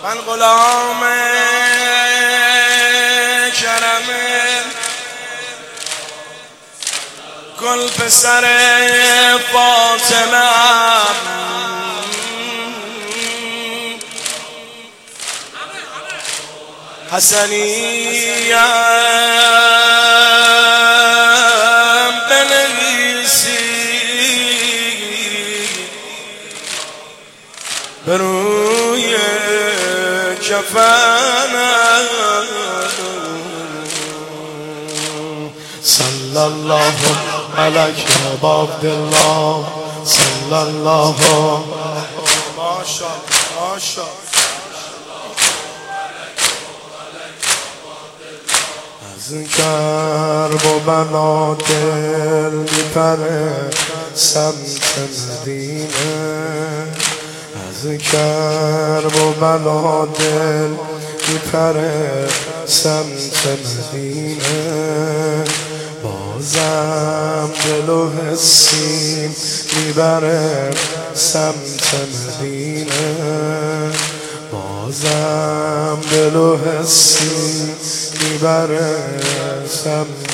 من غلام کرم گل پسر فاطمه حسنیم بنویسی به روی کفنم صلی الله علیک ابا عبدالله صلی الله ماشا از کرب و بلا دل میپره سمت مدینه از کرب و بلا دل میپره سمت مدینه بازم دل و حسیم میبره سمت مدینه بازم دل و حسیم میبره سمت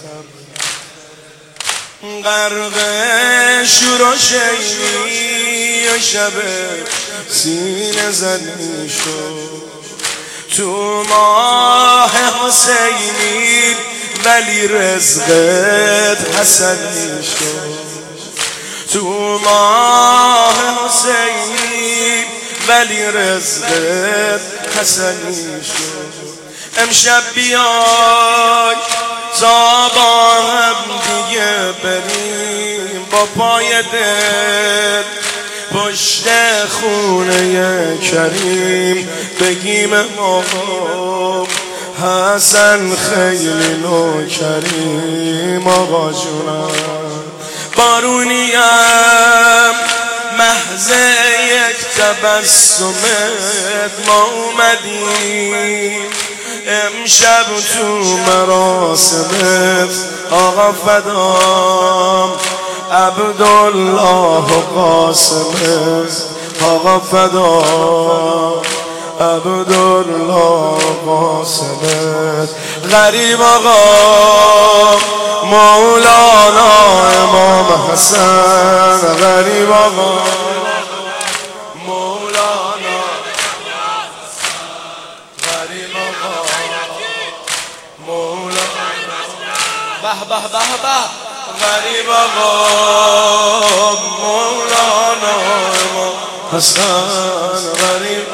غرق شور و شیمی و شب سینه زنی شد تو ماه حسینی ولی رزقت حسنی شد تو ماه حسینی ولی رزقت حسنی شد امشب بیای تا با هم دیگه بریم با پای دل پشت خونه کریم بگیم آقا حسن خیلی نوکریم آقا جونم بارونیم محض یک تبسمت ما اومدیم امشب تو مراسمت آقا فدام عبدالله و قاسمت آقا فدام عبدالله و قاسمت غریب آقا مولانا امام حسن غریب آقا مولانا غریب آقا مولانا به به به به غریب آقا مولانا امام حسن غریب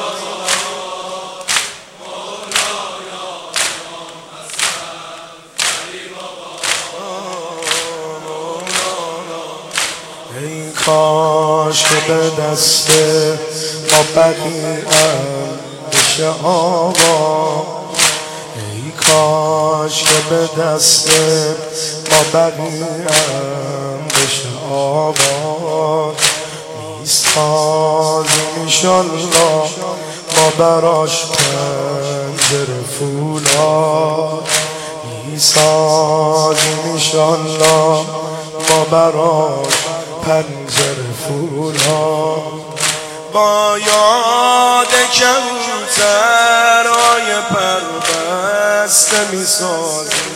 ای کاش که به دست ما بقیه‌ام بشه آقا ای کاش که به دست ما بقیه‌ام بشه آقا میسازیم انشالله ما براش پنجره فولاد میسازیم انشالله ما براش پنجره فولاد با یاد کبوترهای پربسته میسازیم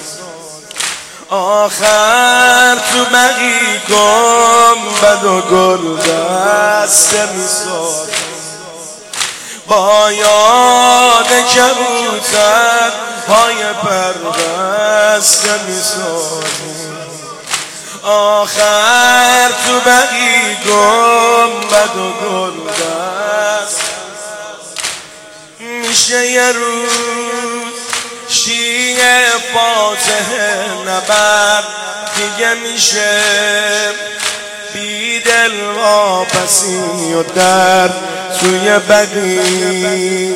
آخر تو بقی گنبد و گل دسته میسازیم با یاد کبوترهای پربسته میسازیم آخر تو بقی گنبد و گل دست میشه یه روز شیعه فاتحه نبرد دیگه میشه بیدل واپسی و درد توی بقی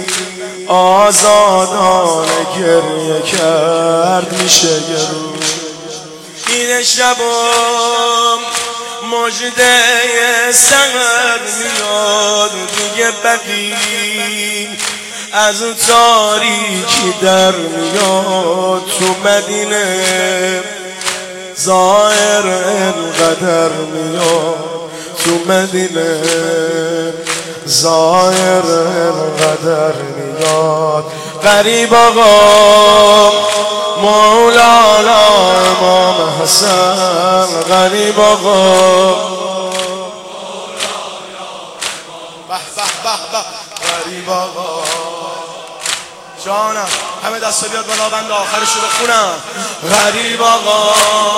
آزادانه گریه کرد میشه یه روز این شبم مجده سحر میاد دیگه بقی از تاریکی در میاد تو مدینه ظاهر انقدر میاد تو مدینه ظاهر قدر میاد. غریب آقا مولانا امام حسن، غریب آقا غریب آقا جانم، همه دست بیاد بالا بند آخرش رو بخونم. غریب آقا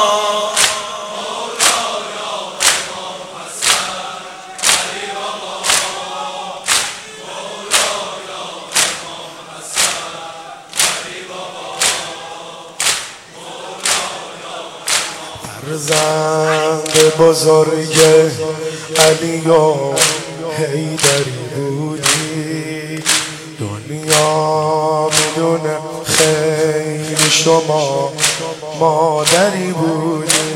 فرزند بزرگ علی و حیدری بودی، دنیا میدونه خیر شما مادری بودی،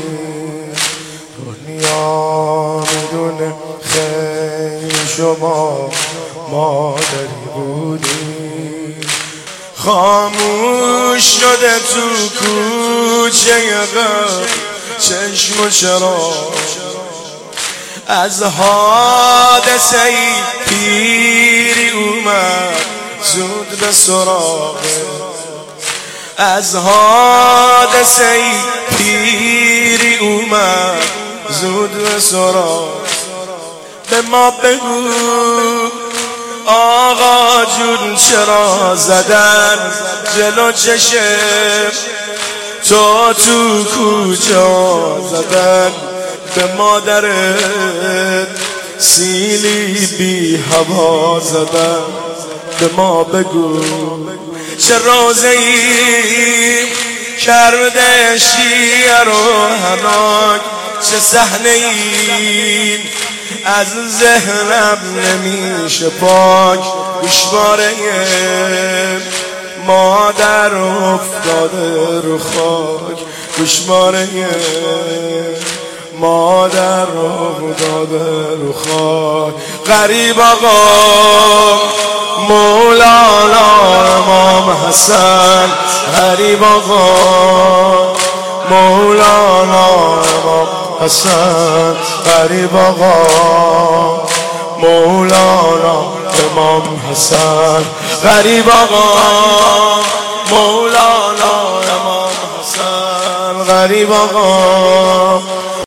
دنیا میدونه خیر شما مادری بودی. خاموش شده تو کوچه غم چشم و چراغ، از حادثه پیری اومد زود به سراغ، از حادثه پیری اومد زود به سراغ. به ما بگو آقا جون چرا زدن جلو چشم تو کجا زدن به مادرت سیلی بی هوا زدن. به ما بگو چه روزه‌ای کرده شیر و هناک، چه صحنه‌ای از ذهنم نمیشه پاک. گوشواره مادر افتاده رو خاک، گوشواره مادر افتاده رو خاک. غریب آقا مولانا امام حسن، غریب آقا مولانا امام حسن، غریب آقا مولانا امام حسن، غریب آقا مولانا امام حسن، غریب آقا